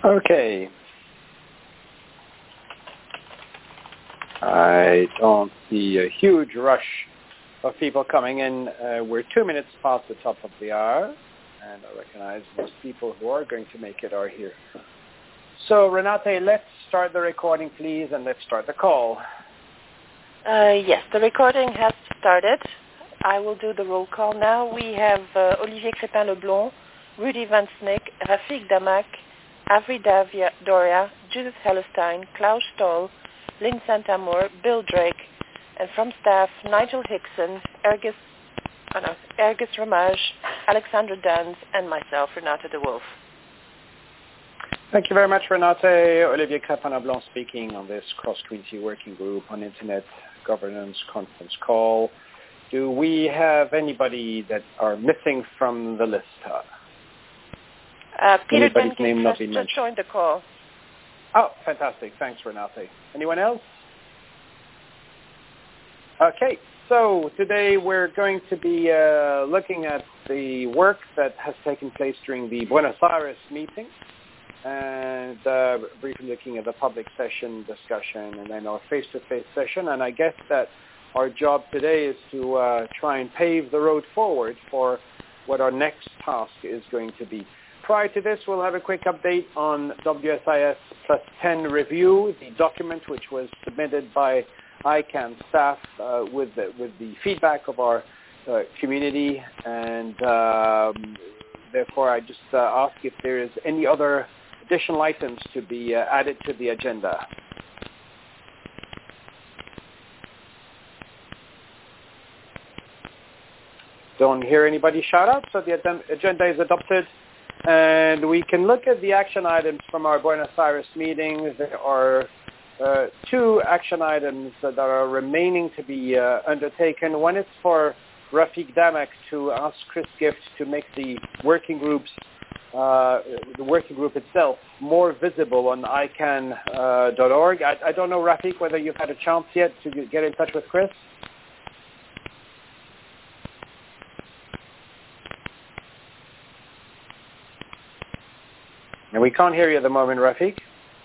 Okay. I don't see a huge rush of people coming in. We're 2 minutes past the top of the hour, and I recognize most people who are going to make it are here. So, Renate, let's start the recording, please, and let's start the call. Yes, the recording has started. I will do the roll call now. We have Olivier Crépin-Leblond, Rudy Van Snick, Rafik Damak, Avri Doria, Judith Hellestein, Klaus Stoll, Lynn Santamour, Bill Drake, and from staff, Nigel Hickson, Ergis Ramage, Alexandra Danz, and myself, Renate de Wolf. Thank you very much, Renate. Olivier Crépin-Leblond speaking on this cross-community working group on Internet Governance conference call. Do we have anybody that are missing from the list? Peter Jenkins has just joined the call. Oh, fantastic. Thanks, Renate. Anyone else? Okay, so today we're going to be looking at the work that has taken place during the Buenos Aires meeting and briefly looking at the public session discussion and then our face-to-face session. And I guess that our job today is to try and pave the road forward for what our next task is going to be. Prior to this, we'll have a quick update on WSIS Plus 10 review, the document which was submitted by ICANN staff with the feedback of our community, and therefore I just ask if there is any other additional items to be added to the agenda. Don't hear anybody shout out, so the agenda is adopted. And we can look at the action items from our Buenos Aires meeting. There are 2 action items that are remaining to be undertaken. One is for Rafik Damak to ask Chris Gift to make the working group itself more visible on ICANN.org. I don't know, Rafik, whether you've had a chance yet to get in touch with Chris. And we can't hear you at the moment, Rafik.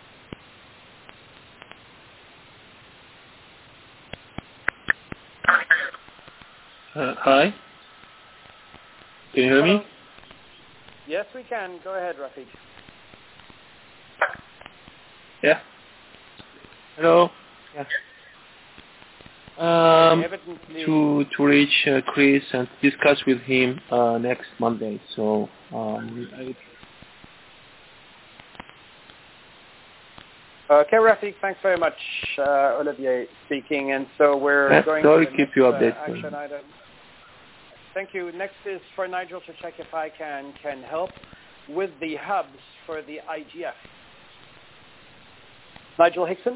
Hi. Can you hear me? Yes, we can. Go ahead, Rafik. Yeah. Hello. Yeah. To reach Chris and discuss with him next Monday. So Okay, Rafik, thanks very much. Olivier speaking, and so we're going to the keep you updated. Action item. Thank you. Next is for Nigel to check if ICANN can help with the hubs for the IGF. Nigel Hickson?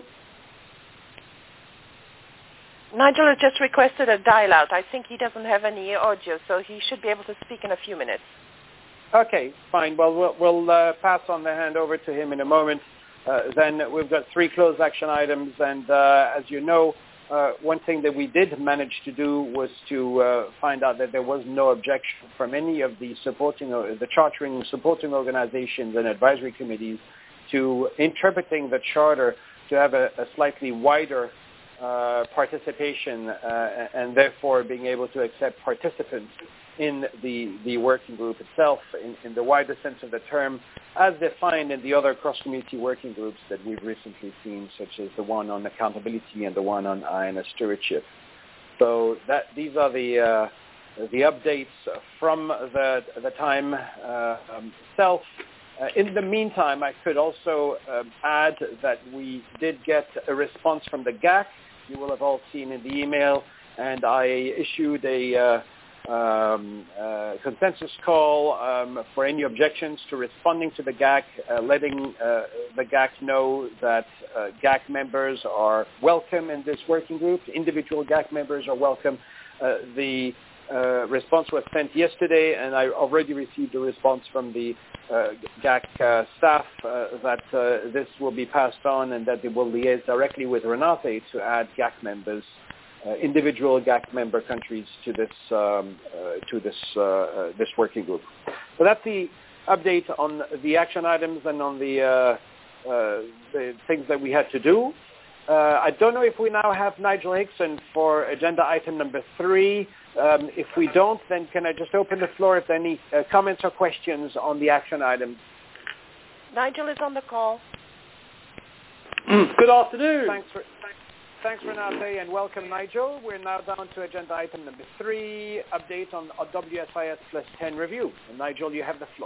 Nigel has just requested a dial-out. I think he doesn't have any audio, so he should be able to speak in a few minutes. Okay, fine. Well, we'll pass on the hand over to him in a moment. Then we've got 3 closed action items, and as you know, one thing that we did manage to do was to find out that there was no objection from any of the chartering supporting organizations and advisory committees to interpreting the charter to have a slightly wider participation and therefore being able to accept participants in the working group itself in the wider sense of the term, as defined in the other cross-community working groups that we've recently seen, such as the one on accountability and the one on INS stewardship. So these are the updates from the time itself. In the meantime, I could also add that we did get a response from the GAC. You will have all seen in the email, and I issued a consensus call for any objections to responding to the GAC, letting the GAC know that GAC members are welcome in this working group. Individual GAC members are welcome. The response was sent yesterday, and I already received a response from the GAC staff that this will be passed on and that they will liaise directly with Renate to add GAC members, individual GAC member countries to this working group. So that's the update on the action items and on the things that we had to do. I don't know if we now have Nigel Hickson for agenda item number 3. If we don't, then can I just open the floor if there are any comments or questions on the action items? Nigel is on the call. Good afternoon. Thanks, Renate, and welcome, Nigel. We're now down to agenda item number 3, update on WSIS plus 10 review. And Nigel, you have the floor.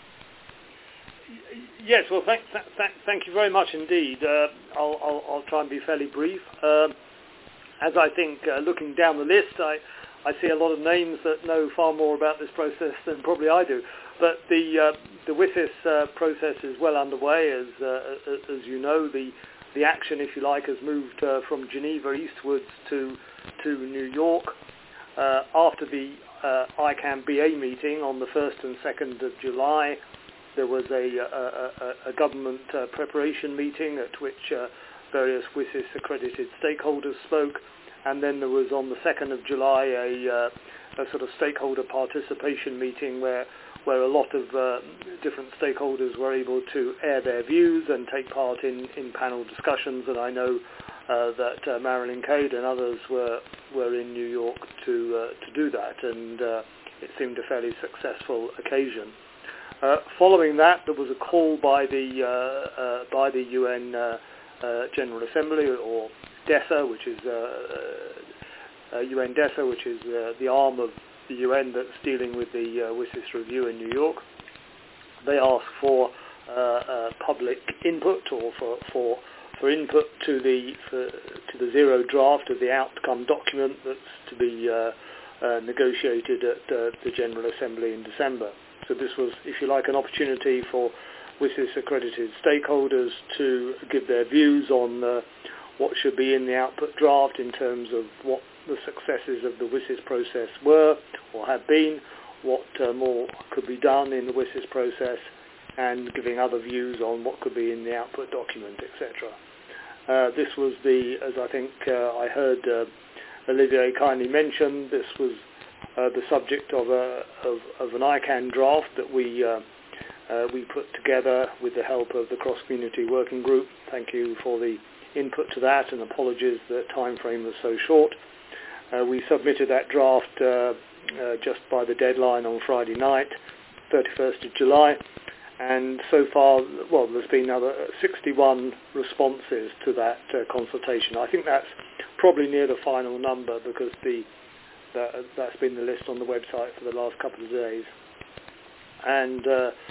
Yes, well, thank you very much indeed. I'll try and be fairly brief. As I think, looking down the list, I see a lot of names that know far more about this process than probably I do. But the WSIS process is well underway. As you know, the action, if you like, has moved from Geneva eastwards to New York. After the ICANN BA meeting on the 1st and 2nd of July, there was a government preparation meeting at which various WSIS accredited stakeholders spoke, and then there was on the 2nd of July a sort of stakeholder participation meeting where a lot of different stakeholders were able to air their views and take part in panel discussions, and I know that Marilyn Cade and others were in New York to do that, and it seemed a fairly successful occasion. Following that, there was a call by the UN General Assembly, or DESA, which is UN DESA, which is the arm of the UN that's dealing with the WSIS review in New York. They asked for public input, or for input to the zero draft of the outcome document that's to be negotiated at the General Assembly in December. So this was, if you like, an opportunity for WSIS accredited stakeholders to give their views on what should be in the output draft in terms of what the successes of the WSIS process were or have been, what more could be done in the WSIS process, and giving other views on what could be in the output document, etc. This was as I think I heard Olivier kindly mention, this was the subject of an ICANN draft that we put together with the help of the cross-community working group. Thank you for the input to that, and apologies the time frame was so short. We submitted that draft just by the deadline on Friday night, 31st of July, and so far, well, there's been another 61 responses to that consultation. I think that's probably near the final number because that's been the list on the website for the last couple of days. And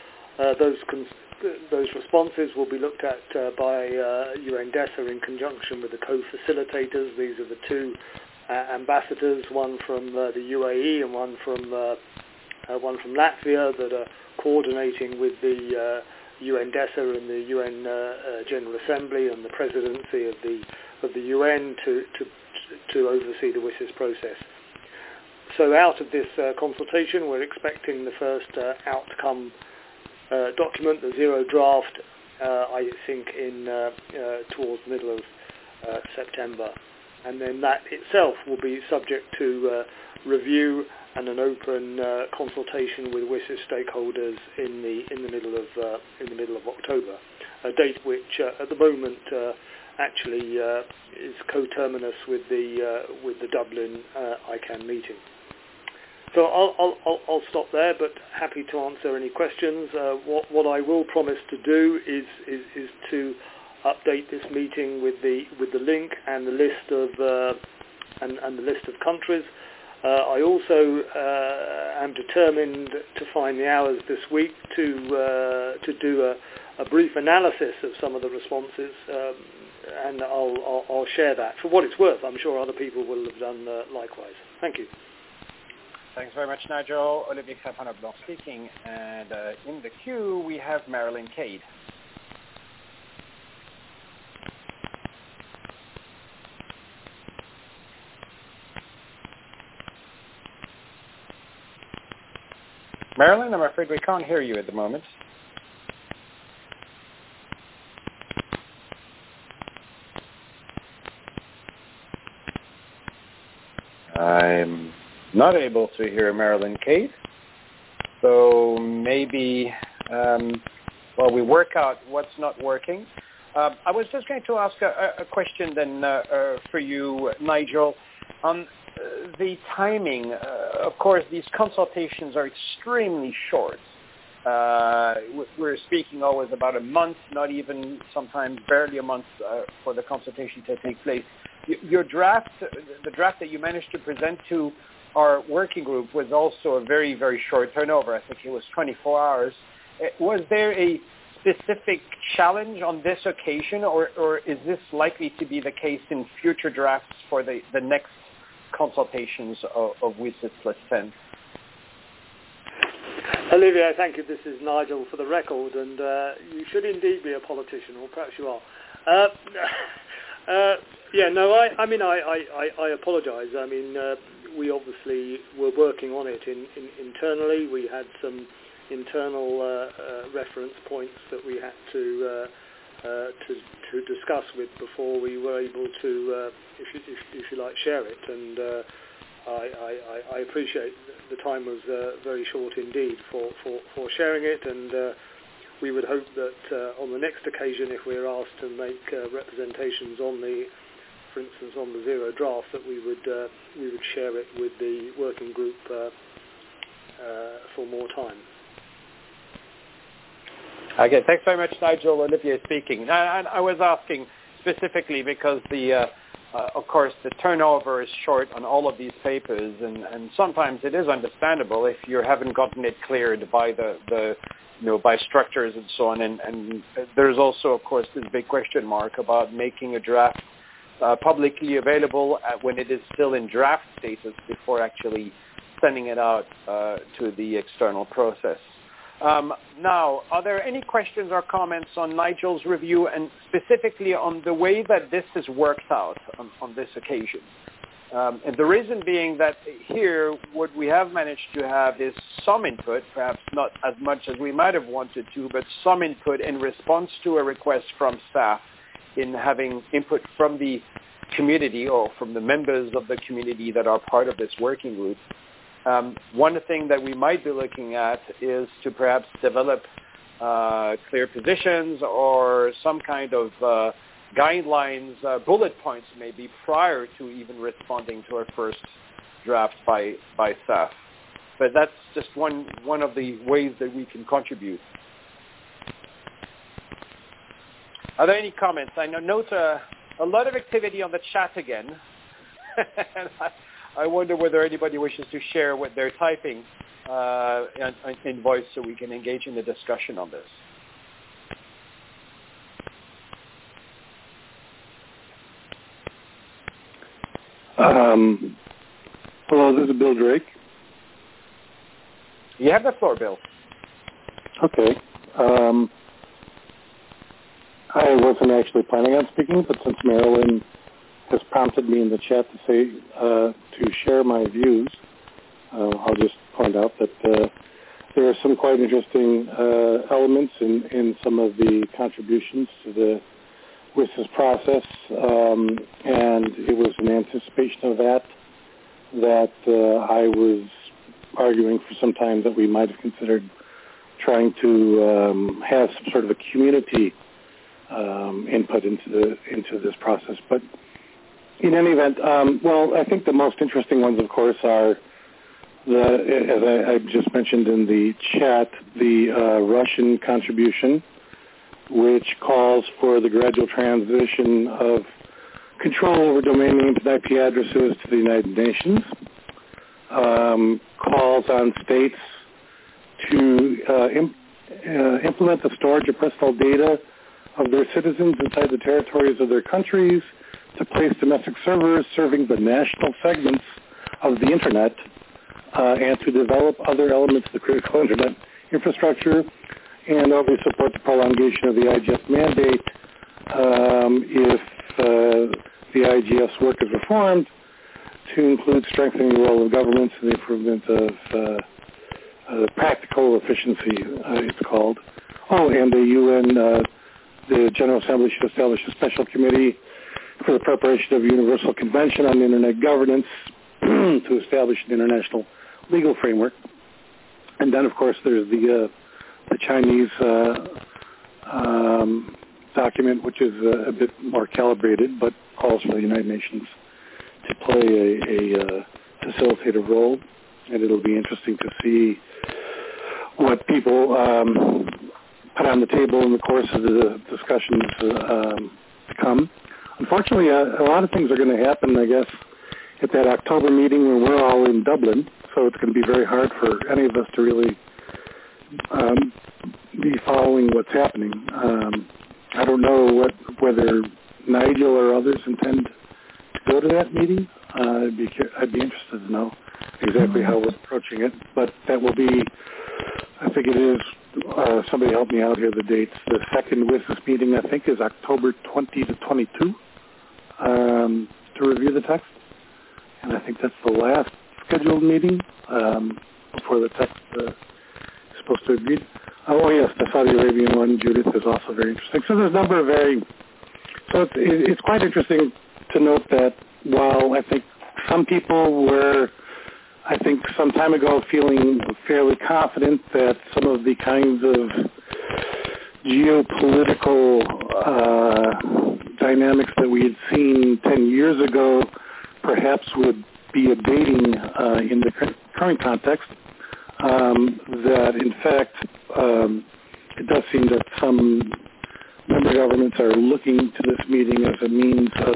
those responses will be looked at by UN DESA in conjunction with the co-facilitators. These are the two ambassadors, one from the UAE and one from Latvia, that are coordinating with the UN DESA and the UN General Assembly and the presidency of the UN to oversee the WSIS process. So out of this consultation, we're expecting the first outcome document, the zero draft, I think towards the middle of September. And then that itself will be subject to review and an open consultation with WSIS stakeholders in the middle of October, a date which at the moment actually is coterminous with the Dublin ICANN meeting. So I'll stop there, but happy to answer any questions. What I will promise to do is to update this meeting with the link and the list of and the list of countries. I also am determined to find the hours this week to do a brief analysis of some of the responses, and I'll share that. For what it's worth, I'm sure other people will have done likewise. Thank you. Thanks very much, Nigel. Olivier Crépin-Leblanc speaking, and in the queue we have Marilyn Cade. Marilyn, I'm afraid we can't hear you at the moment. I'm not able to hear Marilyn Cade, so maybe we work out what's not working. I was just going to ask a question then for you, Nigel. The timing, of course, these consultations are extremely short. We're speaking always about a month, not even sometimes barely a month for the consultation to take place. Your draft, the draft that you managed to present to our working group was also a very, very short turnover. I think it was 24 hours. Was there a specific challenge on this occasion, or is this likely to be the case in future drafts for the next consultations of WSIS plus 10? Olivier, thank you. This is Nigel for the record, and you should indeed be a politician, or perhaps you are. I apologise. I mean, we obviously were working on it internally. We had some internal reference points that we had to discuss with before we were able to, if you like, share it. And I appreciate the time was very short indeed for sharing it, and we would hope that on the next occasion, if we're asked to make representations on for instance, on the zero draft, that we would share it with the working group for more time. Okay, thanks very much, Nigel. Olivier speaking. And I was asking specifically because of course, the turnover is short on all of these papers, and sometimes it is understandable if you haven't gotten it cleared by by structures and so on. And there's also, of course, this big question mark about making a draft publicly available when it is still in draft status before actually sending it out to the external process. Now, are there any questions or comments on Nigel's review and specifically on the way that this is worked out on this occasion? And the reason being that here what we have managed to have is some input, perhaps not as much as we might have wanted to, but some input in response to a request from staff in having input from the community or from the members of the community that are part of this working group. One thing that we might be looking at is to perhaps develop clear positions or some kind of guidelines, bullet points maybe prior to even responding to our first draft by staff. But that's just one of the ways that we can contribute. Are there any comments? I note a lot of activity on the chat again. And I wonder whether anybody wishes to share what they're typing in voice so we can engage in the discussion on this. Hello, this is Bill Drake. You have the floor, Bill. Okay. I wasn't actually planning on speaking, but since Marilyn has prompted me in the chat to say to share my views, I'll just point out that there are some quite interesting elements in some of the contributions to the WSIS process, and it was in anticipation of that I was arguing for some time that we might have considered trying to have some sort of a community input into this process. But in any event, I think the most interesting ones, of course, are as I just mentioned in the chat, the Russian contribution, which calls for the gradual transition of control over domain names and IP addresses to the United Nations, calls on states to implement the storage of personal data of their citizens inside the territories of their countries, to place domestic servers serving the national segments of the Internet, and to develop other elements of the critical Internet infrastructure, and obviously support the prolongation of the IGF mandate if the IGF's work is reformed, to include strengthening the role of governments and the improvement of practical efficiency, it's called. Oh, and the UN, the General Assembly should establish a special committee for the preparation of a universal convention on Internet governance to establish an international legal framework. And then, of course, there's the the Chinese document, which is a bit more calibrated, but calls for the United Nations to play a facilitative role. And it'll be interesting to see what people put on the table in the course of the discussions to come. Unfortunately, a lot of things are going to happen, I guess, at that October meeting when we're all in Dublin. So it's going to be very hard for any of us to really be following what's happening. I don't know whether Nigel or others intend to go to that meeting. I'd be interested to know exactly how we're approaching it. But that will be, I think it is, somebody help me out here, the dates. The second WSIS meeting, I think, is October 20 to 22 to review the text. And I think that's the last scheduled meeting before the text is supposed to agree. Oh, yes, the Saudi Arabian one, Judith, is also very interesting. So there's a number of so it's quite interesting to note that while I think some people were, I think some time ago, feeling fairly confident that some of the kinds of geopolitical dynamics that we had seen 10 years ago perhaps would be abating in the current context, that in fact it does seem that some member governments are looking to this meeting as a means of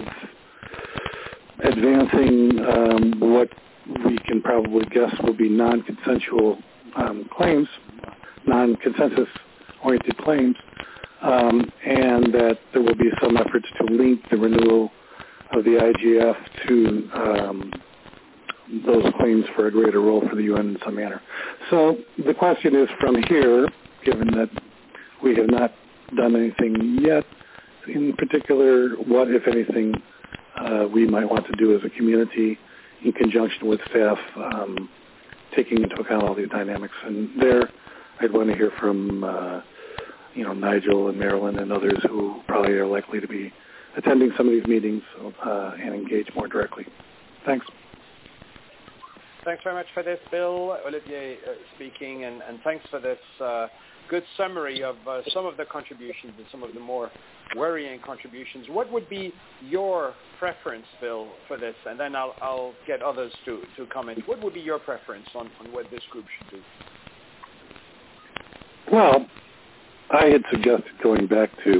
advancing what we can probably guess will be non-consensual claims, non-consensus-oriented claims, and that there will be some efforts to link the renewal of the IGF to those claims for a greater role for the UN in some manner. So the question is from here, given that we have not done anything yet, in particular, what, if anything, we might want to do as a community in conjunction with staff, taking into account all these dynamics. And there, I'd want to hear from, Nigel and Marilyn and others who probably are likely to be attending some of these meetings and engage more directly. Thanks. Thanks very much for this, Bill. Olivier speaking, and thanks for this good summary of some of the contributions and some of the more worrying contributions. What would be your preference, Bill, for this? And then I'll get others to comment. What would be your preference on what this group should do? Well, I had suggested going back to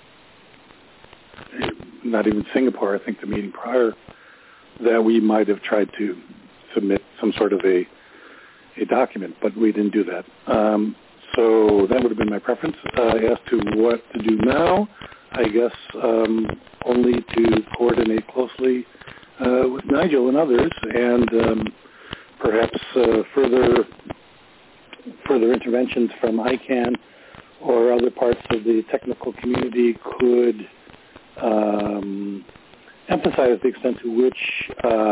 not even Singapore, I think the meeting prior, that we might have tried to submit some sort of a document, but we didn't do that. So that would have been my preference. As to what to do now, I guess only to coordinate closely with Nigel and others, and perhaps further interventions from ICANN or other parts of the technical community could emphasize the extent to which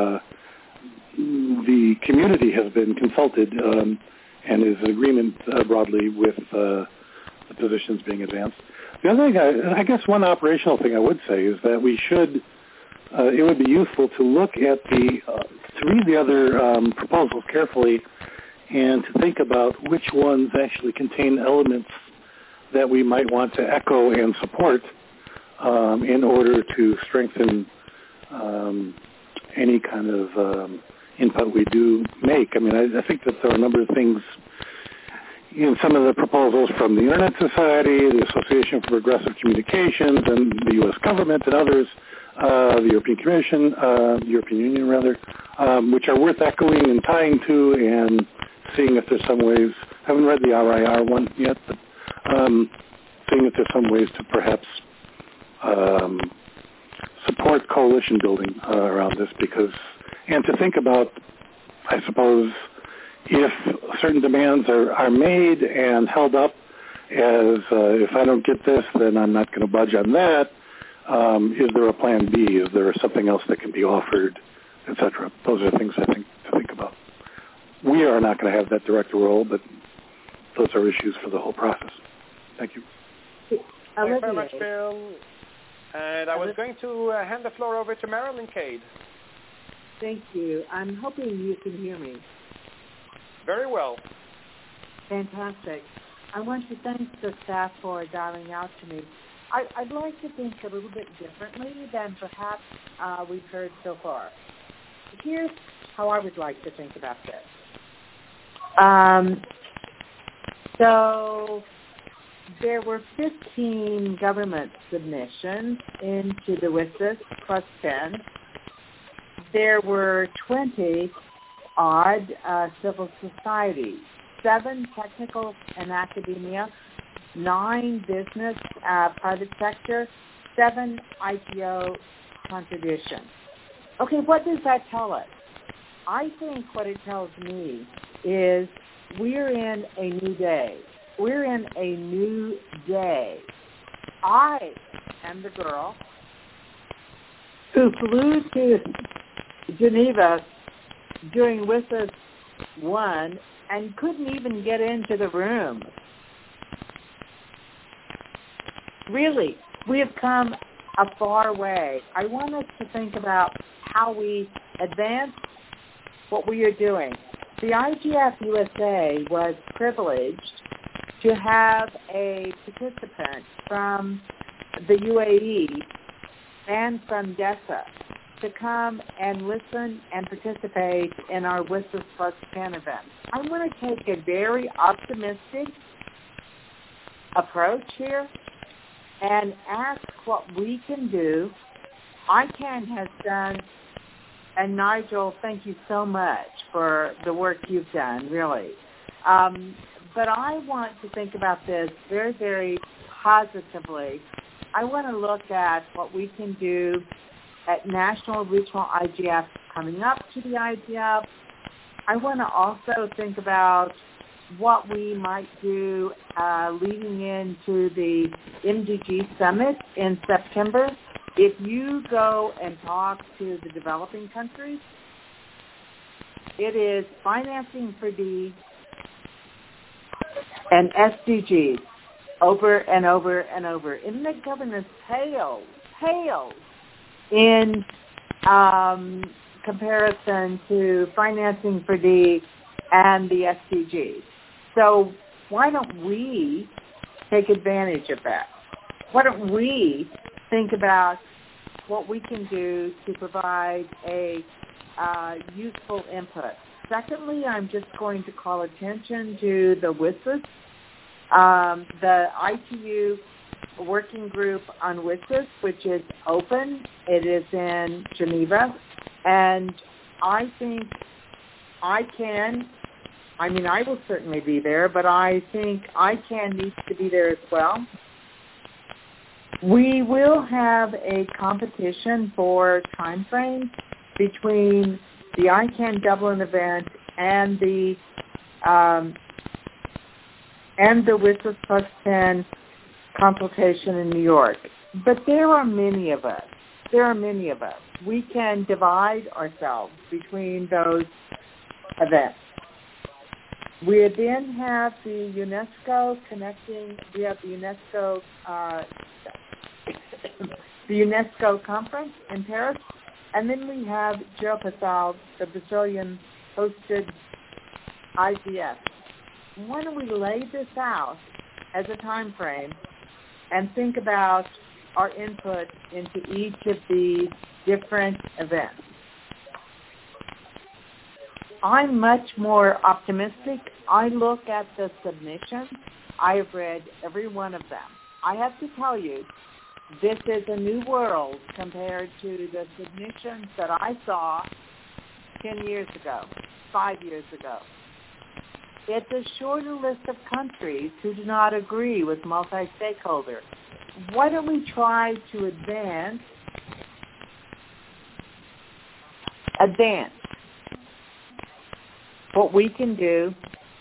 the community has been consulted and is in agreement broadly with the positions being advanced. The other thing, I guess one operational thing I would say is that we should, it would be useful to look at to read the other proposals carefully and to think about which ones actually contain elements that we might want to echo and support in order to strengthen any kind of input we do make. I mean, I think that there are a number of things in some of the proposals from the Internet Society, the Association for Progressive Communications, and the U.S. government and others, the European Commission, European Union rather, which are worth echoing and tying to and seeing if there's some ways. I haven't read the RIR one yet, but seeing if there's some ways to perhaps support coalition building around this, and to think about, I suppose, if certain demands are made and held up as if I don't get this, then I'm not going to budge on that. Is there a plan B? Is there something else that can be offered, etc.? Those are things I think to think about. We are not going to have that director role, but those are issues for the whole process. Thank you. Thanks very much, Bill. And I was going to hand the floor over to Marilyn Cade. Thank you. I'm hoping you can hear me. Very well. Fantastic. I want to thank the staff for dialing out to me. I'd like to think a little bit differently than perhaps we've heard so far. Here's how I would like to think about this. So there were 15 government submissions into the WSIS plus 10. There were 20 odd civil society, 7 technical and academia, 9 business, private sector, 7 IPO contributions. Okay, what does that tell us? I think what it tells me is we're in a new day. We're in a new day. I am the girl who flew to Geneva during WSIS 1 and couldn't even get into the room. Really, we have come a far way. I want us to think about how we advance what we are doing. The IGF USA was privileged to have a participant from the UAE and from DESA to come and listen and participate in our WSIS Plus 10 event. I want to take a very optimistic approach here and ask what we can do. ICANN has done, and Nigel, thank you so much for the work you've done, really. But I want to think about this very, very positively. I want to look at what we can do at national, regional IGF coming up to the IGF. I want to also think about what we might do leading into the MDG Summit in September. If you go and talk to the developing countries, it is financing for D and SDGs over and over and over. Internet governance pales in comparison to financing for D and the SDGs. So why don't we take advantage of that? Why don't we think about what we can do to provide a useful input? Secondly, I'm just going to call attention to the WSIS, the ITU working group on WSIS, which is open. It is in Geneva. And I think I will certainly be there, but I think ICANN needs to be there as well. We will have a competition for time frames between the ICANN Dublin event and the WSIS Plus 10 consultation in New York. But there are many of us. We can divide ourselves between those events. We then have the UNESCO connecting. We have the UNESCO conference in Paris, and then we have Geopasal, the Brazilian-hosted IGF. Why don't we lay this out as a time frame and think about our input into each of the different events? I'm much more optimistic. I look at the submissions. I have read every one of them. I have to tell you, this is a new world compared to the submissions that I saw 10 years ago, 5 years ago. It's a shorter list of countries who do not agree with multi-stakeholder. Why don't we try to advance what we can do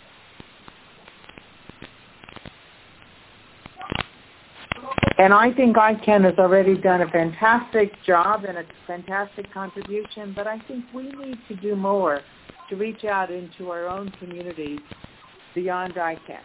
and I think ICANN has already done a fantastic job and a fantastic contribution, but I think we need to do more to reach out into our own communities beyond ICANN.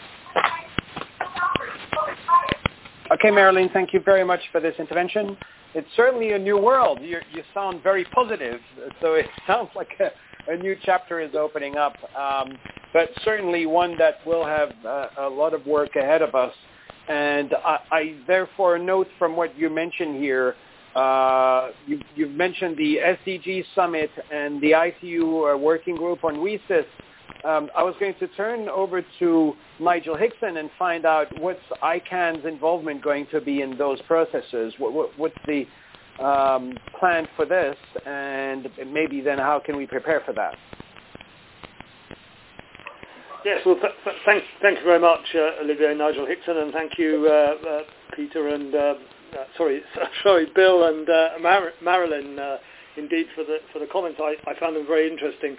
Okay, Marilyn, thank you very much for this intervention. it's certainly a new world. You sound very positive, so it sounds like a new chapter is opening up, but certainly one that will have a lot of work ahead of us. And I therefore note from what you mentioned here, you've mentioned the SDG Summit and the ITU Working Group on WSIS. I was going to turn over to Nigel Hickson and find out what's ICANN's involvement going to be in those processes. What's the plan for this, and maybe then how can we prepare for that? Yes, well, thank you very much, Olivier and Nigel Hickson, and thank you, Peter and Bill and Marilyn, indeed for the comments. I found them very interesting.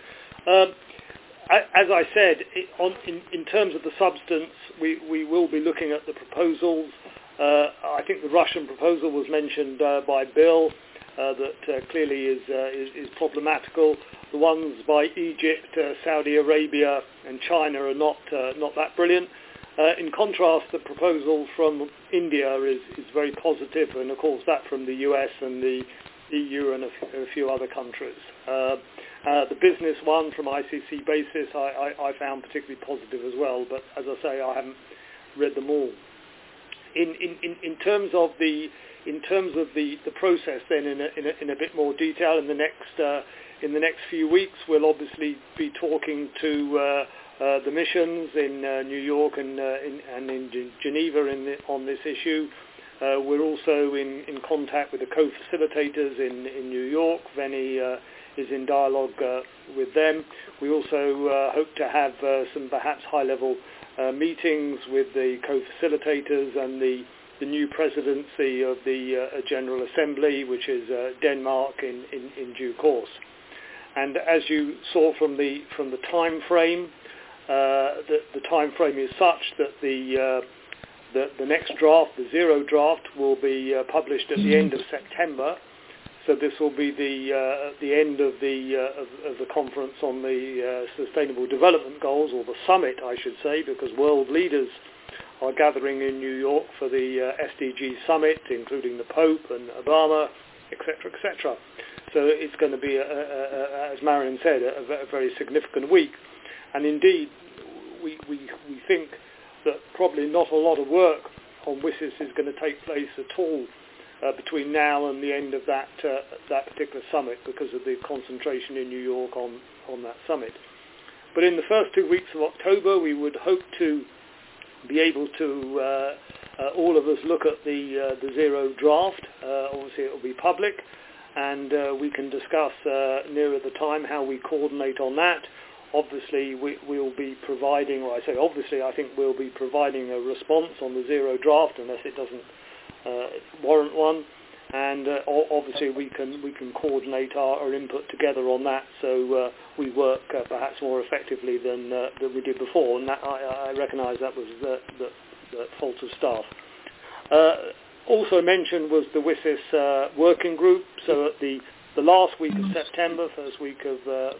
As I said, in terms of the substance, we will be looking at the proposals. I think the Russian proposal was mentioned by Bill, that clearly is problematical. The ones by Egypt, Saudi Arabia, and China are not that brilliant. In contrast, the proposal from India is very positive, and of course that from the US and the EU and a few other countries. The business one from ICC Basis I found particularly positive as well, but as I say, I haven't read them all. In terms of the process, then in a bit more detail in the next few weeks, we'll obviously be talking to the missions in New York and in Geneva on this issue. We're also in contact with the co-facilitators in New York. Veni is in dialogue with them. We also hope to have some perhaps high-level meetings with the co-facilitators and the new presidency of the General Assembly, which is Denmark, in due course. And as you saw from the time frame, the time frame is such that the next draft, the zero draft, will be published at the end of September. So this will be the end of the conference on the Sustainable Development Goals, or the summit, I should say, because world leaders are gathering in New York for the SDG summit, including the Pope and Obama, etc., etc. So it's going to be, as Marion said, a very significant week. And indeed, we think that probably not a lot of work on WSIS is going to take place at all between now and the end of that particular summit, because of the concentration in New York on that summit. But in the first 2 weeks of October, we would hope to be able to, all of us, look at the zero draft. Obviously it will be public, and we can discuss nearer the time how we coordinate on that. Obviously we'll be providing, or I say obviously, I think we'll be providing a response on the zero draft unless it doesn't warrant one, and obviously we can coordinate our input together on that, so we work perhaps more effectively than we did before, and that, I recognise that was the fault of staff. Also mentioned was the WSIS working group. So at the last week of September, first week of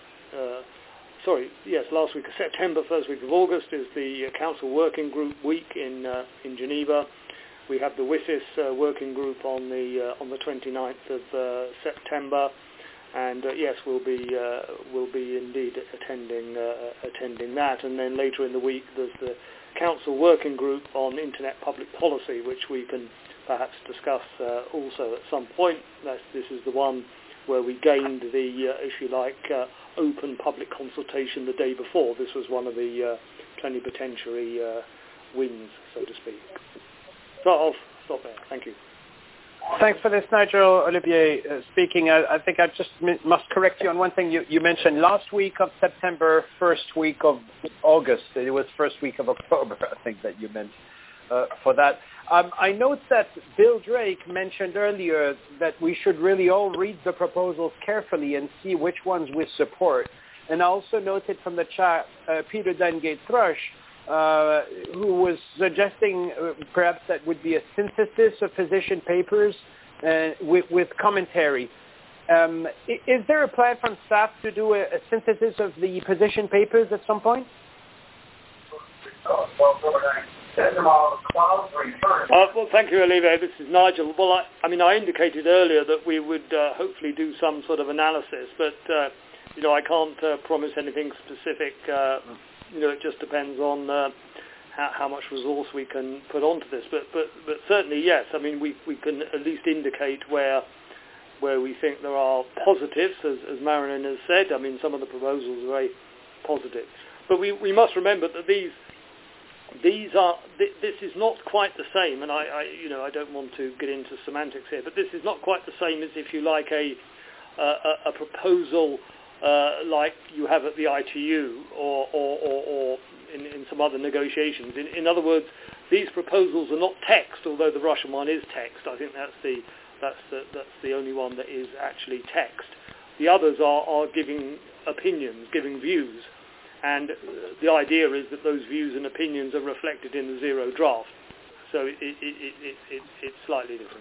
September, first week of August is the Council Working Group week in Geneva. We have the WSIS working group on the 29th of September, and yes, we'll be indeed attending that. And then later in the week, there's the Council Working Group on Internet Public Policy, which we can perhaps discuss also at some point. This is the one where we gained the, if you like, open public consultation the day before. This was one of the plenipotentiary wins, so to speak. So I'll stop there. Thank you. Thanks for this, Nigel. Olivier speaking. I think I just must correct you on one thing. You mentioned last week of September, first week of August. It was first week of October, I think, that you meant for that. I note that Bill Drake mentioned earlier that we should really all read the proposals carefully and see which ones we support. And I also noted from the chat Peter Dengate-Thrush, who was suggesting perhaps that would be a synthesis of position papers with commentary. Is there a plan from staff to do a synthesis of the position papers at some point? Well, thank you, Olivier. This is Nigel. Well, I indicated earlier that we would hopefully do some sort of analysis, but I can't promise anything specific. It just depends on how much resource we can put onto this. But certainly, yes. I mean, we can at least indicate where we think there are positives, as Marilyn has said. I mean, some of the proposals are very positive. But we must remember that this is not quite the same, and I don't want to get into semantics here, but this is not quite the same as, if you like, a proposal like you have at the ITU or in some other negotiations. In other words, these proposals are not text, although the Russian one is text. I think that's the only one that is actually text. The others are giving opinions, giving views. And the idea is that those views and opinions are reflected in the zero draft. So it's slightly different.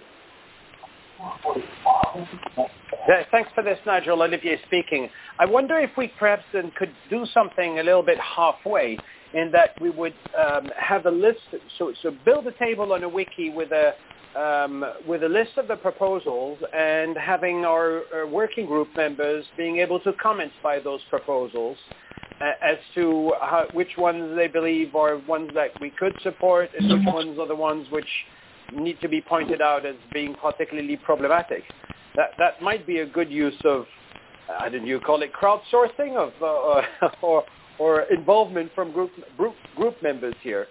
Thanks for this, Nigel. Olivier speaking. I wonder if we perhaps then could do something a little bit halfway, in that we would have a list. So build a table on a wiki with a list of the proposals, and having our working group members being able to comment by those proposals as to which ones they believe are ones that we could support, and which ones are the ones which need to be pointed out as being particularly problematic. That might be a good use of, I don't know, you call it crowdsourcing or involvement from group members here.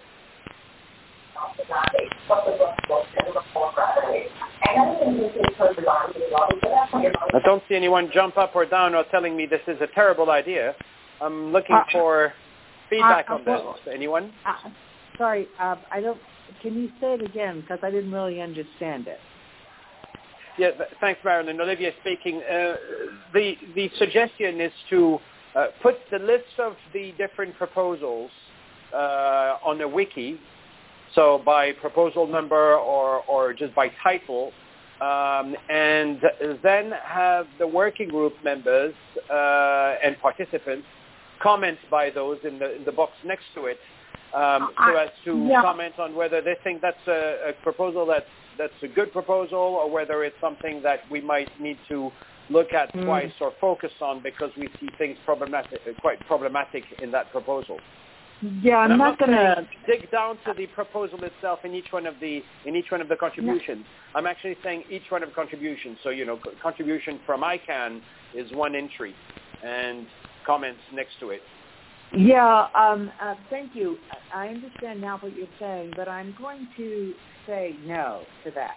I don't see anyone jump up or down or telling me this is a terrible idea. I'm looking for feedback on this. Anyone? Sorry, I don't. Can you say it again, because I didn't really understand it? Yeah, thanks, Marilyn. Olivier speaking. The suggestion is to put the list of the different proposals on a wiki, so by proposal number or just by title, and then have the working group members and participants comment by those in the box next to it, so as to comment on whether they think that's a proposal that's a good proposal, or whether it's something that we might need to look at twice or focus on because we see things quite problematic in that proposal. Yeah, I'm not going to dig down to the proposal itself in each one of the contributions. No. I'm actually saying each one of the contributions. So, contribution from ICANN is one entry, and comments next to it. Yeah, thank you. I understand now what you're saying, but I'm going to say no to that.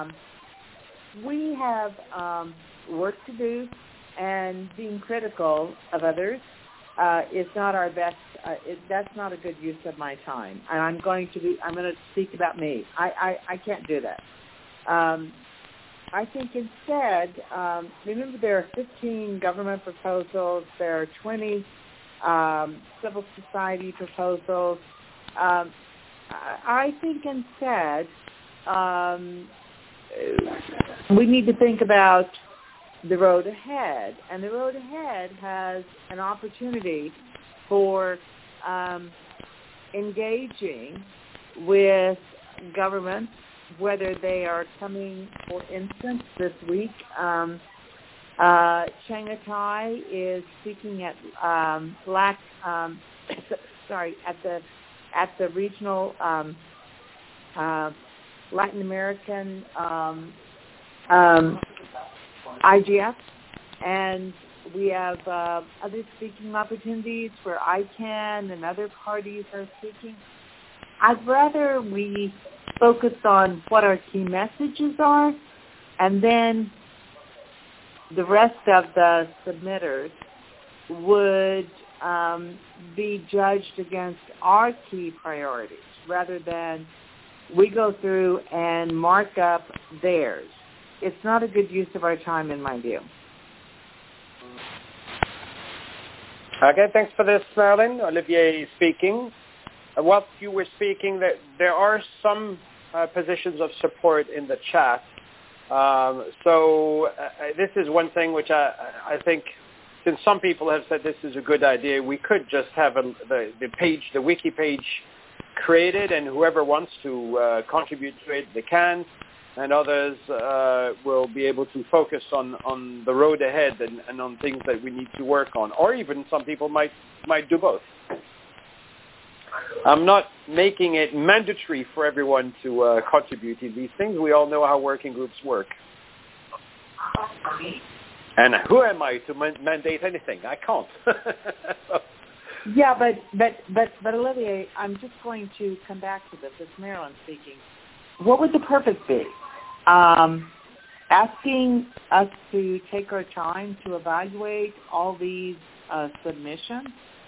We have work to do, and being critical of others is not our best. That's not a good use of my time. And I'm going to speak about me. I can't do that. I think instead, remember there are 15 government proposals. There are 20 civil society proposals. I think instead we need to think about the road ahead, and the road ahead has an opportunity for engaging with governments, whether they are coming, for instance, this week. Chengetai is speaking at at the regional Latin American IGF, and we have other speaking opportunities where ICANN and other parties are speaking. I'd rather we focus on what our key messages are, and then the rest of the submitters would be judged against our key priorities, rather than we go through and mark up theirs. It's not a good use of our time, in my view. Okay, thanks for this, Marilyn. Olivier speaking. Whilst you were speaking, there are some positions of support in the chat. So this is one thing which I think, since some people have said this is a good idea, we could just have the wiki page created, and whoever wants to contribute to it, they can, and others will be able to focus on the road ahead and on things that we need to work on, or even some people might do both. I'm not making it mandatory for everyone to contribute to these things. We all know how working groups work. And who am I to mandate anything? I can't. Yeah, but Olivier, I'm just going to come back to this. It's Marilyn speaking. What would the purpose be? Asking us to take our time to evaluate all these submissions?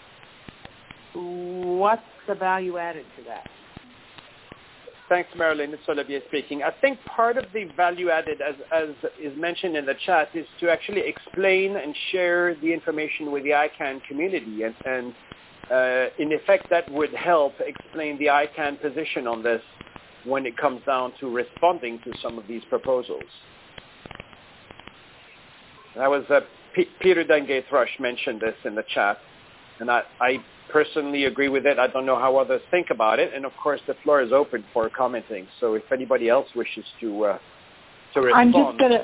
What's the value added to that? Thanks, Marilyn. It's Olivier speaking. I think part of the value added, as is mentioned in the chat, is to actually explain and share the information with the ICANN community. And in effect, that would help explain the ICANN position on this when it comes down to responding to some of these proposals. That was Peter Dengay-Thrush mentioned this in the chat, and I personally agree with it. I don't know how others think about it, and of course the floor is open for commenting. So if anybody else wishes to respond, I'm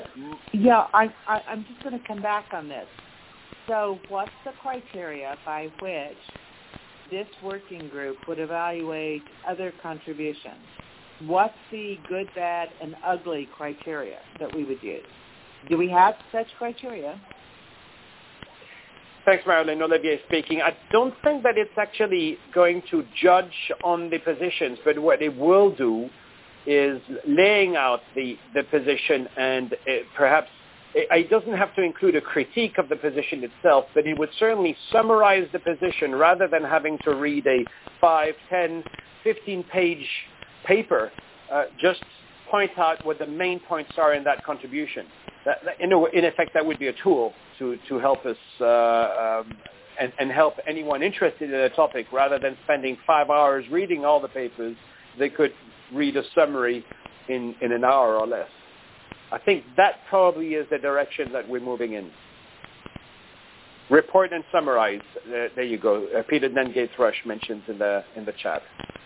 just gonna come back on this. So what's the criteria by which this working group would evaluate other contributions? What's the good, bad, and ugly criteria that we would use? Do we have such criteria? Thanks, Marilyn. Olivier speaking. I don't think that it's actually going to judge on the positions, but what it will do is laying out the position, and perhaps it doesn't have to include a critique of the position itself, but it would certainly summarize the position rather than having to read a 5, 10, 15-page paper. Just point out what the main points are in that contribution. In effect, that would be a tool to help us and help anyone interested in a topic. Rather than spending 5 hours reading all the papers, they could read a summary in an hour or less. I think that probably is the direction that we're moving in. Report and summarize. There you go. Peter Dengay-Thrush mentions in the chat.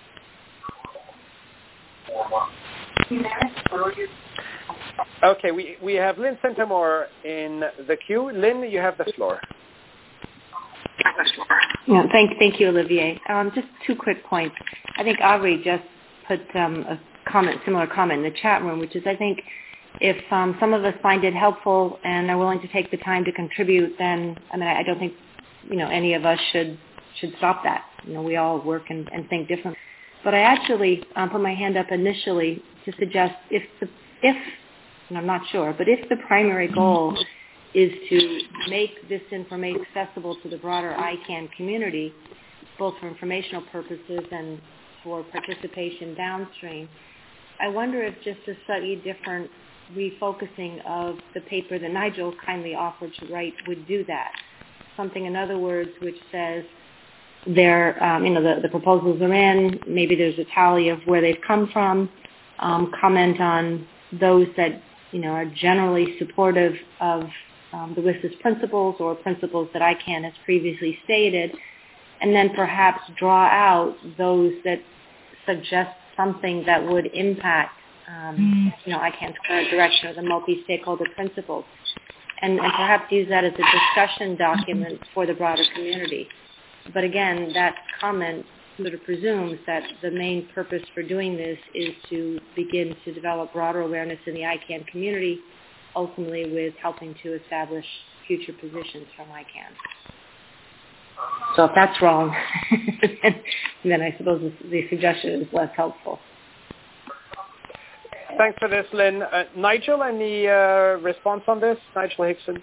Okay, we have Lynn Centimore in the queue. Lynn, you have the floor. Yeah, thank you, Olivier. Just 2 quick points. I think Aubrey just put a similar comment in the chat room, which is I think if some of us find it helpful and are willing to take the time to contribute, then I don't think any of us should stop that. We all work and think differently. But I actually put my hand up initially to suggest if and I'm not sure, but if the primary goal is to make this information accessible to the broader ICANN community, both for informational purposes and for participation downstream, I wonder if just a slightly different refocusing of the paper that Nigel kindly offered to write would do that. Something, in other words, which says the proposals are in, maybe there's a tally of where they've come from, comment on those that are generally supportive of the WSIS principles or principles that ICANN has previously stated, and then perhaps draw out those that suggest something that would impact ICANN's current direction or the multi-stakeholder principles, and perhaps use that as a discussion document for the broader community. But again, that comment sort of presumes that the main purpose for doing this is to begin to develop broader awareness in the ICANN community, ultimately with helping to establish future positions from ICANN. So if that's wrong, then I suppose the suggestion is less helpful. Thanks for this, Lynn. Nigel, any response on this? Nigel Hickson.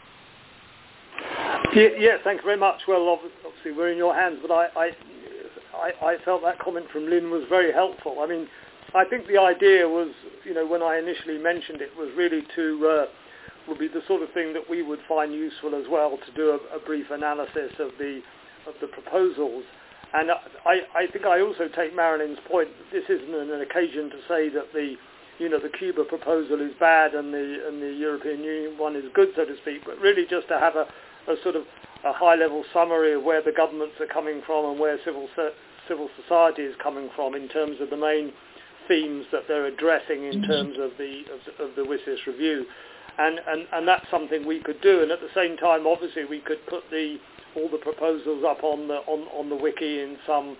Yeah, thank you very much. Well, obviously we're in your hands, but I felt that comment from Lynn was very helpful. I mean, I think the idea was, when I initially mentioned it, was really would be the sort of thing that we would find useful as well, to do a brief analysis of the proposals. And I think I also take Marilyn's point that this isn't an occasion to say that the Cuba proposal is bad and the European Union one is good, so to speak, but really just to have a sort of a high-level summary of where the governments are coming from and where civil civil society is coming from in terms of the main themes that they're addressing in terms of the WSIS review, and that's something we could do. And at the same time, obviously, we could put all the proposals up on the wiki in some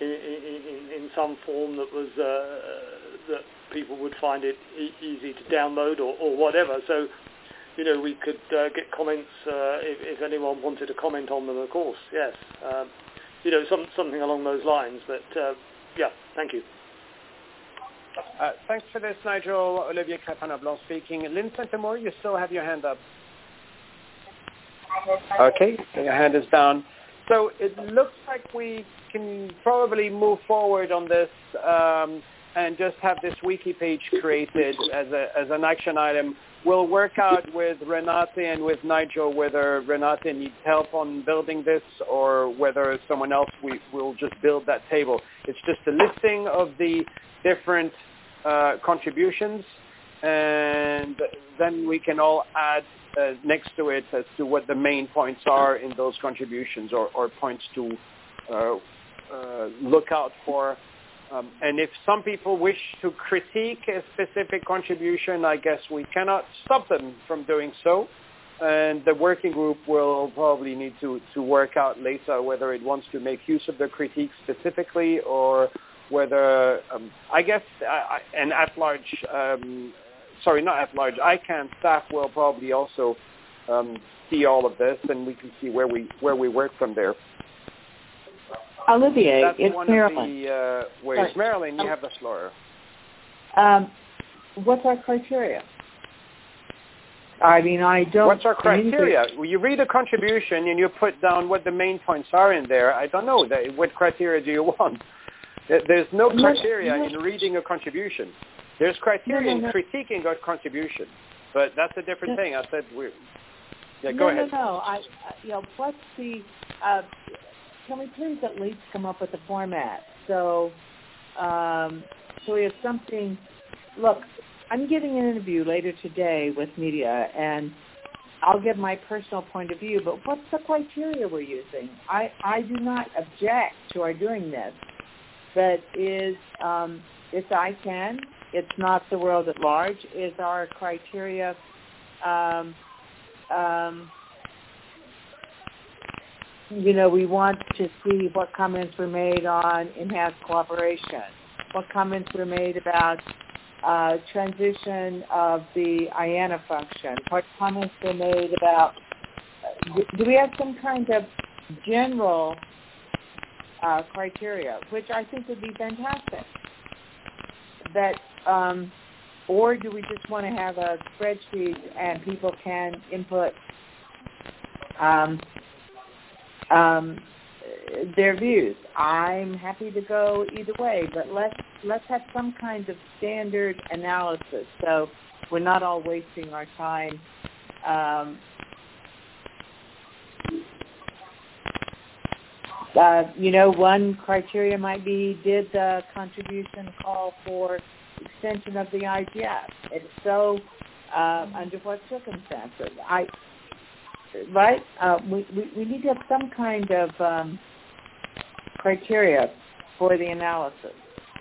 form that was that people would find it easy to download or whatever. So, we could get comments if anyone wanted to comment on them. Of course, yes. Something along those lines. But yeah, thank you. Thanks for this, Nigel. Olivier Crépin-Leblanc speaking. Lynn Centimore, you still have your hand up. Okay, your hand is down. So it looks like we can probably move forward on this and just have this wiki page created as an action item. We'll work out with Renate and with Nigel whether Renate needs help on building this or whether someone else will just build that table. It's just a listing of the different contributions, and then we can all add next to it as to what the main points are in those contributions or points to look out for. And if some people wish to critique a specific contribution, I guess we cannot stop them from doing so. And the working group will probably need to work out later whether it wants to make use of the critique specifically or whether, I guess, an at-large, ICANN staff will probably also see all of this, and we can see where we work from there. Olivier, that's it's one Marilyn. Of the ways. Marilyn, you have the floor. What's our criteria? I mean, I don't... What's our criteria? Well, you read a contribution and you put down what the main points are in there. I don't know. What criteria do you want? There's no criteria in reading a contribution. There's criteria in critiquing a contribution. But that's a different thing. I said go ahead. What's the... can we please at least come up with a format? So we have something... Look, I'm giving an interview later today with media, and I'll give my personal point of view, but what's the criteria we're using? I do not object to our doing this, but it's ICANN, it's not the world at large, is our criteria we want to see what comments were made on enhanced cooperation, what comments were made about transition of the IANA function, what comments were made about, do we have some kind of general criteria, which I think would be fantastic, that, or do we just want to have a spreadsheet and people can input their views? I'm happy to go either way, but let's have some kind of standard analysis so we're not all wasting our time. One criteria might be, did the contribution call for extension of the IGF? If so, under what circumstances? We need to have some kind of criteria for the analysis.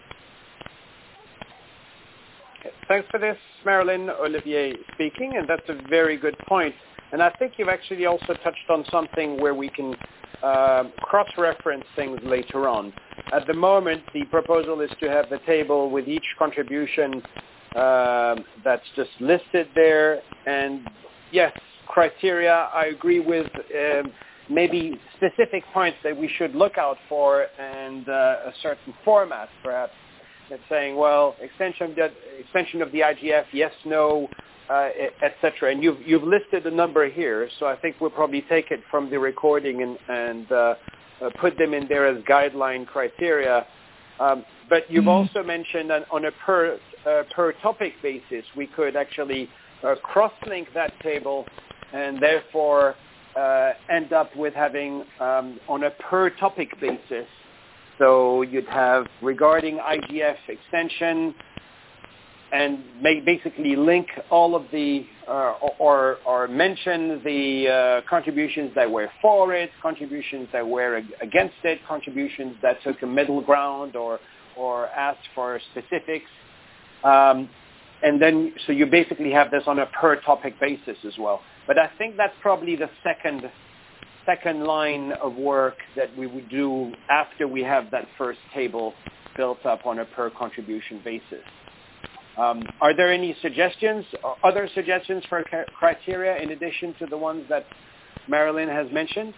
Thanks for this, Marilyn. Olivier speaking, and that's a very good point. And I think you've actually also touched on something where we can cross-reference things later on. At the moment, the proposal is to have the table with each contribution that's just listed there. And yes, criteria, I agree with maybe specific points that we should look out for and a certain format, perhaps. That's saying, well, extension of the IGF, yes, no, etc. And you've listed a number here, so I think we'll probably take it from the recording and put them in there as guideline criteria. But you've also mentioned that on a per topic basis, we could actually cross-link that table and therefore end up with having on a per topic basis. So you'd have regarding IGF extension, basically link all of the or mention the contributions that were for it, contributions that were against it, contributions that took a middle ground or asked for specifics, and then so you basically have this on a per topic basis as well. But I think that's probably the second line of work that we would do after we have that first table built up on a per contribution basis. Are there any suggestions, other suggestions for criteria in addition to the ones that Marilyn has mentioned?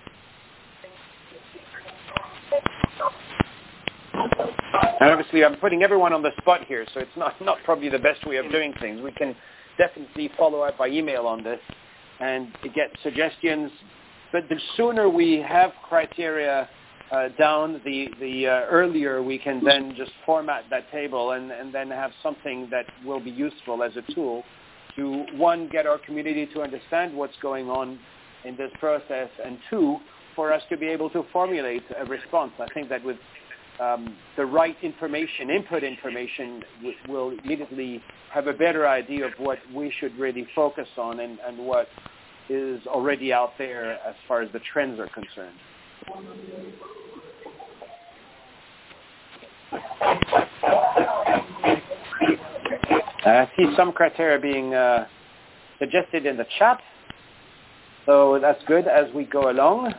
And obviously I'm putting everyone on the spot here, so it's not probably the best way of doing things. We can definitely follow up by email on this and get suggestions. But the sooner we have criteria down, the earlier we can then just format that table and then have something that will be useful as a tool to, one, get our community to understand what's going on in this process, and two, for us to be able to formulate a response. I think that with the right information, input information, we'll immediately have a better idea of what we should really focus on and what is already out there as far as the trends are concerned. I see some criteria being suggested in the chat, so that's good as we go along.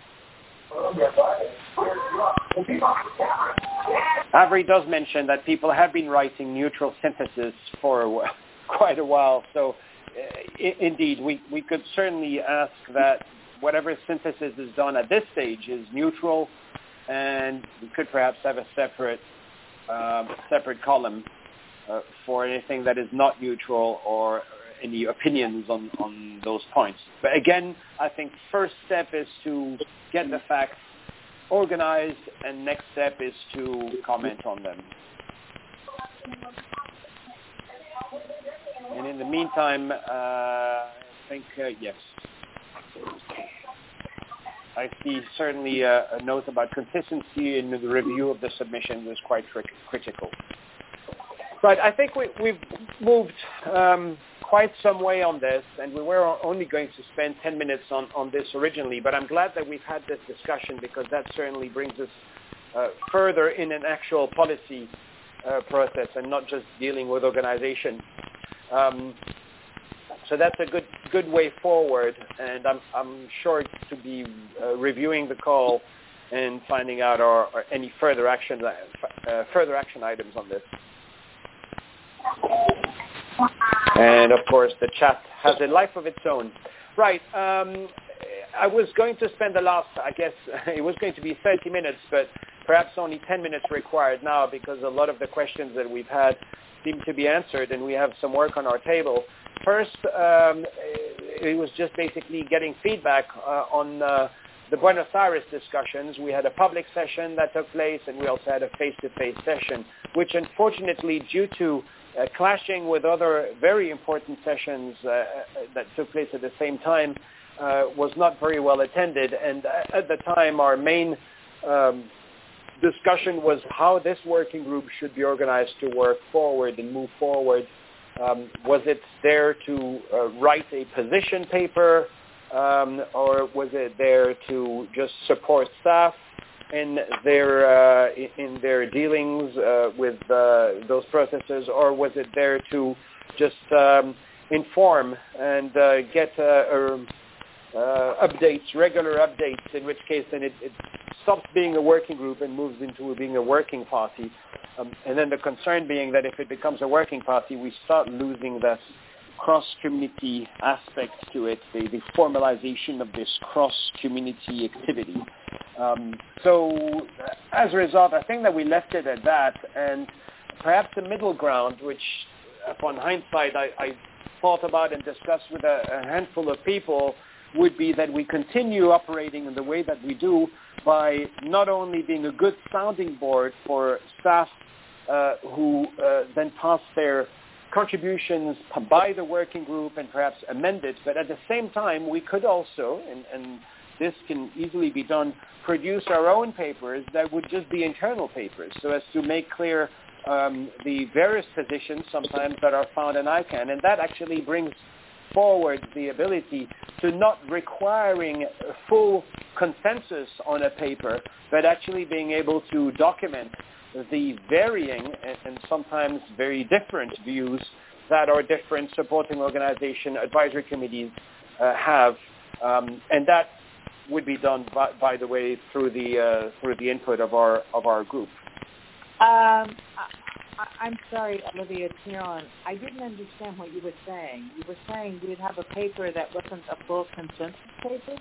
Avery does mention that people have been writing neutral synthesis for quite a while, so indeed we could certainly ask that whatever synthesis is done at this stage is neutral, and we could perhaps have a separate column for anything that is not neutral or any opinions on those points. But again, I think first step is to get the facts organized, and next step is to comment on them. And in the meantime, I think, yes. I see certainly a note about consistency in the review of the submission was quite critical. Right, I think we've moved quite some way on this, and we were only going to spend 10 minutes on this originally, but I'm glad that we've had this discussion because that certainly brings us further in an actual policy process and not just dealing with organization. So that's a good way forward, and I'm sure to be reviewing the call and finding out or any further action items on this. And of course, the chat has a life of its own. Right. I was going to spend the last, I guess, it was going to be 30 minutes, but perhaps only 10 minutes required now because a lot of the questions that we've had seem to be answered, and we have some work on our table. First, it was just basically getting feedback on the Buenos Aires discussions. We had a public session that took place, and we also had a face-to-face session, which unfortunately, due to clashing with other very important sessions that took place at the same time, was not very well attended. And at the time, our main discussion was how this working group should be organized to work forward and move forward. Was it there to write a position paper, or was it there to just support staff in their dealings with those processes, or was it there to just inform and get updates, regular updates, in which case then it stops being a working group and moves into being a working party. And then the concern being that if it becomes a working party, we start losing this cross-community aspect to it, the formalization of this cross-community activity. So as a result, I think that we left it at that, and perhaps a middle ground, which upon hindsight I thought about and discussed with a handful of people, would be that we continue operating in the way that we do by not only being a good sounding board for staff who then pass their contributions by the working group and perhaps amend it, but at the same time we could also, and this can easily be done, produce our own papers that would just be internal papers so as to make clear the various positions sometimes that are found in ICANN, and that actually brings forward the ability to not requiring full consensus on a paper, but actually being able to document the varying and sometimes very different views that our different supporting organization advisory committees have, and that would be done, by the way, through the input of our group. I'm sorry, Olivia, it's Marilyn. I didn't understand what you were saying. You were saying we'd have a paper that wasn't a full consensus paper?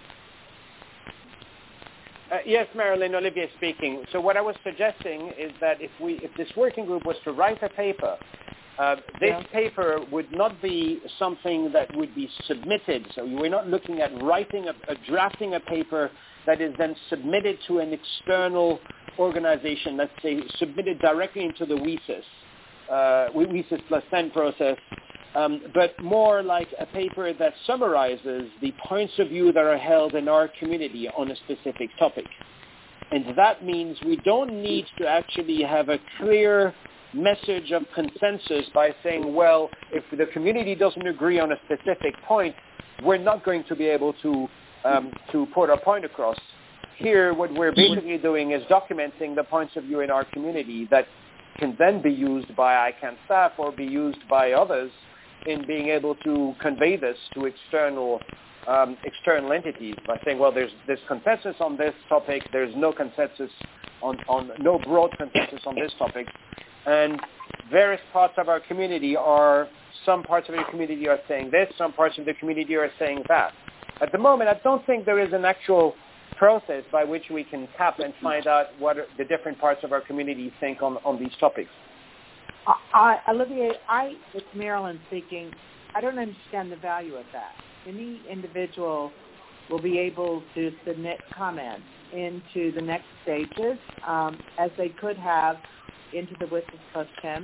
Yes, Marilyn, Olivier speaking. So what I was suggesting is that if this working group was to write a paper, this paper would not be something that would be submitted. So we're not looking at writing drafting a paper that is then submitted to an external organization, let's say submitted directly into the WSIS, WSIS plus 10 process, but more like a paper that summarizes the points of view that are held in our community on a specific topic. And that means we don't need to actually have a clear message of consensus by saying, well, if the community doesn't agree on a specific point, we're not going to be able to put our point across. Here, what we're basically doing is documenting the points of view in our community that can then be used by ICANN staff or be used by others in being able to convey this to external entities by saying, well, there's consensus on this topic, there's no consensus on no broad consensus on this topic, and various parts of our community some parts of the community are saying this, some parts of the community are saying that. At the moment, I don't think there is an actual process by which we can tap and find out what the different parts of our community think on these topics. Olivier, it's Marilyn speaking. I don't understand the value of that. Any individual will be able to submit comments into the next stages, as they could have into the WSIS plus 10.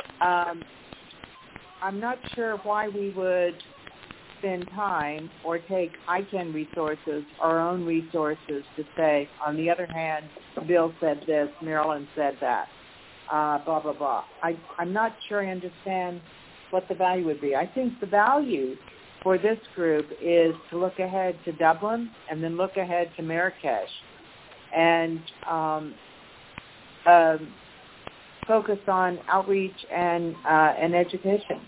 I'm not sure why we would spend time or take ICANN resources, our own resources, to say, on the other hand, Bill said this, Marilyn said that, blah, blah, blah. I'm not sure I understand what the value would be. I think the value for this group is to look ahead to Dublin and then look ahead to Marrakesh and focus on outreach and education.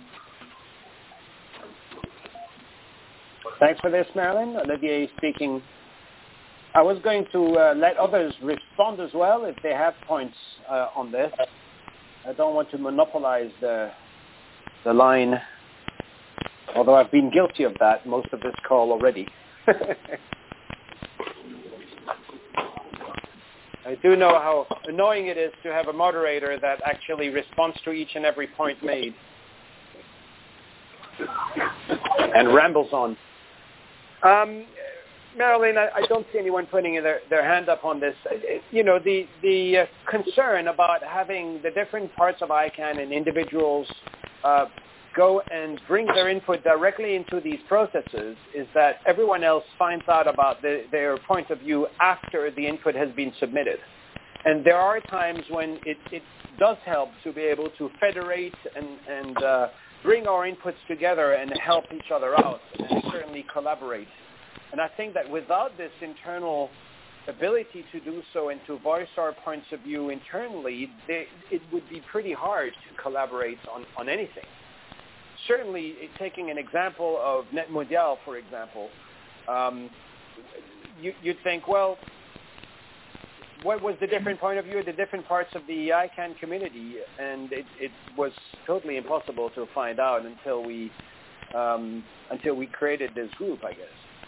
Thanks for this, Marilyn. Olivier speaking. I was going to let others respond as well if they have points on this. I don't want to monopolize the line, although I've been guilty of that most of this call already. I do know how annoying it is to have a moderator that actually responds to each and every point made and rambles on. Marilyn, I don't see anyone putting their hand up on this. The concern about having the different parts of ICANN and individuals go and bring their input directly into these processes is that everyone else finds out about their point of view after the input has been submitted. And there are times when it does help to be able to federate and bring our inputs together and help each other out and certainly collaborate. And I think that without this internal ability to do so and to voice our points of view internally, it would be pretty hard to collaborate on anything. Certainly, taking an example of Net Mondial, for example, you'd think, well, what was the different point of view of the different parts of the ICANN community? And it was totally impossible to find out until we created this group, I guess.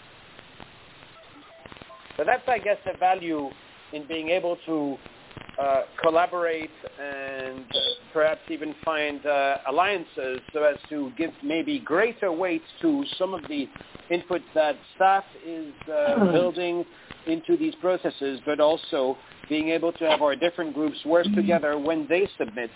So that's, I guess, the value in being able to collaborate and perhaps even find alliances so as to give maybe greater weight to some of the input that staff is building into these processes, but also being able to have our different groups work together when they submit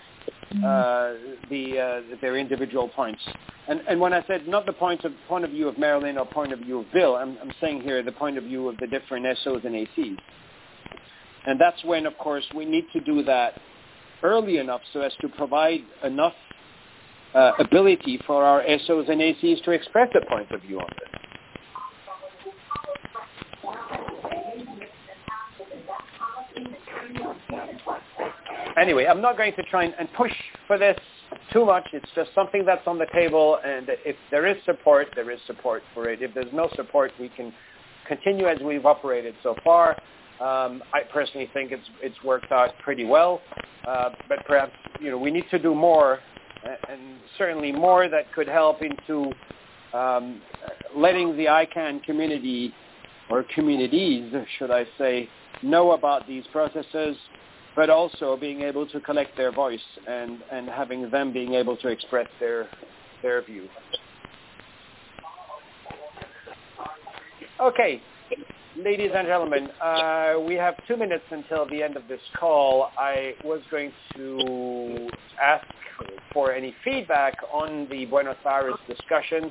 their individual points. And when I said not the point of view of Marilyn or point of view of Bill, I'm saying here the point of view of the different SOs and ACs. And that's when, of course, we need to do that early enough so as to provide enough ability for our SOs and ACs to express a point of view on this. Anyway, I'm not going to try and push for this too much. It's just something that's on the table, and if there is support for it. If there's no support, we can continue as we've operated so far. I personally think it's worked out pretty well, but perhaps we need to do more, and certainly more that could help into letting the ICANN community, or communities, should I say, know about these processes, but also being able to collect their voice and having them being able to express their view. Okay, ladies and gentlemen, we have 2 minutes until the end of this call. I was going to ask for any feedback on the Buenos Aires discussions.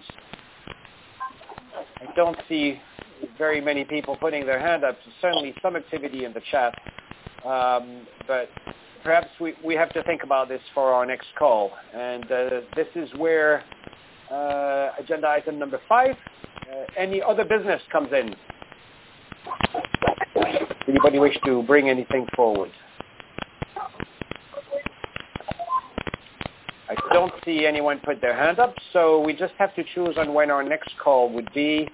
I don't see very many people putting their hand up. Certainly some activity in the chat. But perhaps we have to think about this for our next call. And this is where agenda item number 5, any other business, comes in. Anybody wish to bring anything forward? I don't see anyone put their hand up, so we just have to choose on when our next call would be.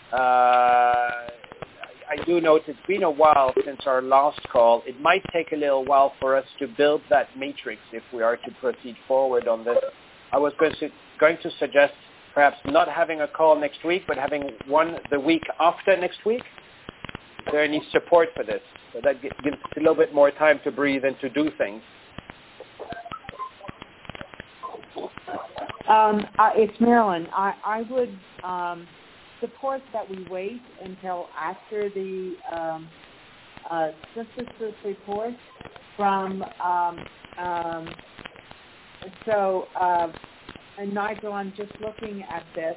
I do note it's been a while since our last call. It might take a little while for us to build that matrix if we are to proceed forward on this. I was going to suggest perhaps not having a call next week, but having one the week after next week. Is there any support for this? So that gives us a little bit more time to breathe and to do things. It's Marilyn. I would support that we wait until after the synthesis report from and Nigel, I'm just looking at this.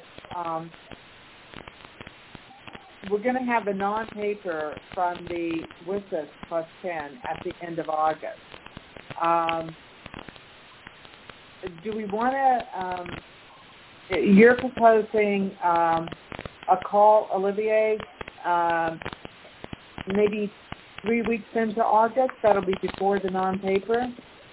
We're going to have a non-paper from the WSIS plus 10 at the end of August. Do we want to, you're proposing a call, Olivier, maybe 3 weeks into August? That'll be before the non-paper?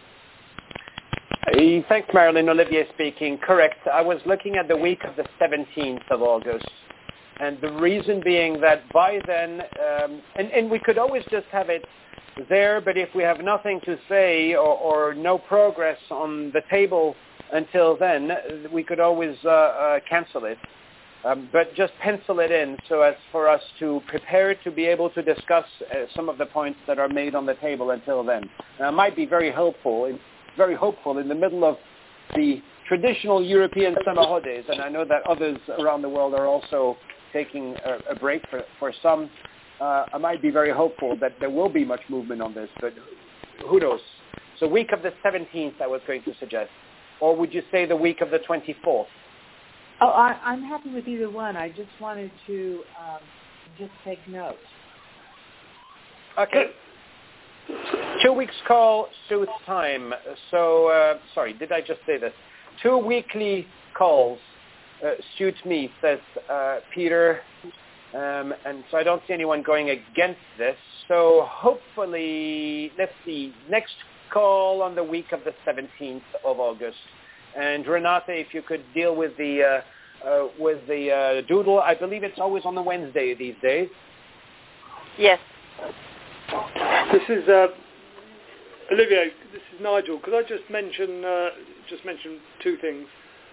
Thanks, Marilyn. Olivier speaking. Correct. I was looking at the week of the 17th of August. And the reason being that by then, and we could always just have it there, but if we have nothing to say or no progress on the table until then, we could always cancel it. But just pencil it in so as for us to prepare to be able to discuss some of the points that are made on the table until then. And it might be very hopeful in the middle of the traditional European summer holidays, and I know that others around the world are also taking a break for some. I might be very hopeful that there will be much movement on this, but who knows? So week of the 17th, I was going to suggest. Or would you say the week of the 24th? Oh, I'm happy with either one. I just wanted to just take note. Okay. 2 weeks call suits time. So, sorry, did I just say this? 2 weekly calls suit me, says Peter. And so I don't see anyone going against this. So hopefully, let's see, next call on the week of the 17th of August. And Renate, if you could deal with the doodle. I believe it's always on the Wednesday these days. Yes. This is Olivier. This is Nigel. Could I just mention two things?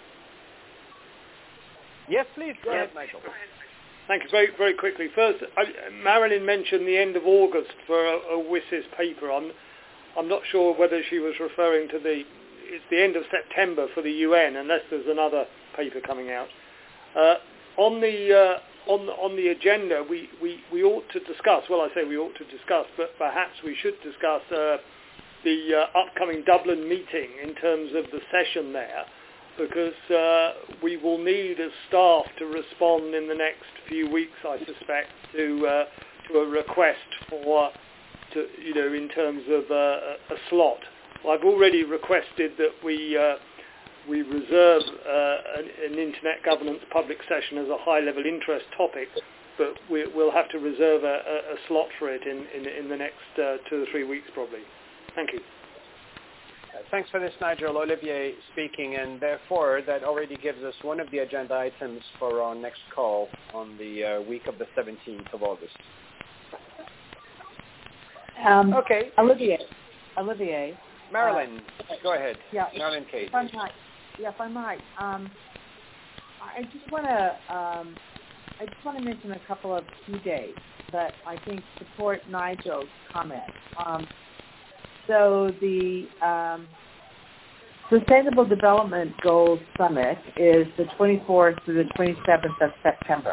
Yes, please. Go ahead, Michael. Thank you. Very, very quickly. First, Marilyn mentioned the end of August for a WSIS paper. I'm not sure whether she was referring to it's the end of September for the UN, unless there's another paper coming out. On the agenda, we ought to discuss. Well, I say we ought to discuss, but perhaps we should discuss the upcoming Dublin meeting in terms of the session there, because we will need as staff to respond in the next few weeks, I suspect, to a request in terms of a slot I've already requested that we reserve an Internet governance public session as a high-level interest topic, but we'll have to reserve a slot for it in the next 2 or 3 weeks probably. Thank you. Thanks for this, Nigel. Olivier speaking, and therefore that already gives us one of the agenda items for our next call on the week of the 17th of August. Okay. Olivier. Marilyn, go ahead. Yeah, Marilyn Cade. If I might. I just want to mention a couple of key dates that I think support Nigel's comment. So the Sustainable Development Goals Summit is the 24th to the 27th of September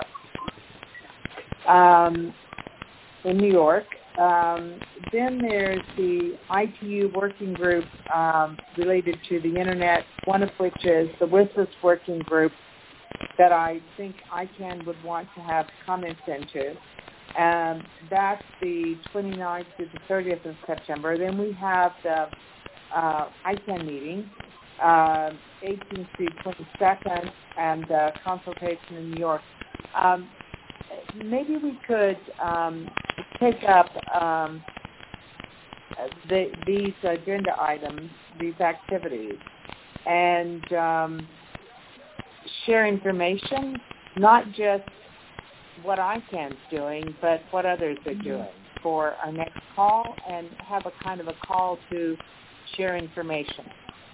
in New York. Then there's the ITU working group related to the Internet, one of which is the WSIS working group that I think ICANN would want to have comments into. That's the 29th to the 30th of September. Then we have the ICANN meeting, 18th to 22nd, and consultation in New York. Maybe we could take up these agenda items, these activities, and share information, not just what ICANN's doing, but what others are doing for our next call, and have a kind of a call to share information.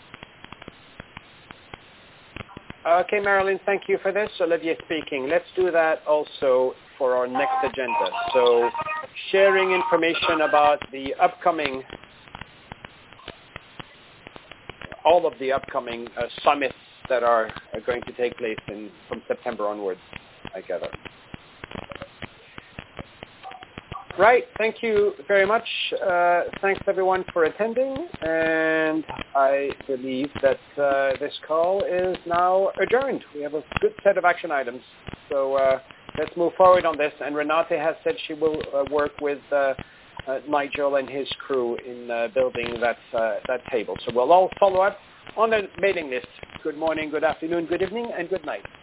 Okay, Marilyn, thank you for this. Olivier speaking. Let's do that also for our next agenda. So sharing information about the upcoming, all of the upcoming summits that are going to take place from September onwards, I gather. Right, thank you very much. Thanks everyone for attending, and I believe that this call is now adjourned. We have a good set of action items, so let's move forward on this. And Renate has said she will work with Nigel and his crew in building that table. So we'll all follow up on the mailing list. Good morning, good afternoon, good evening, and good night.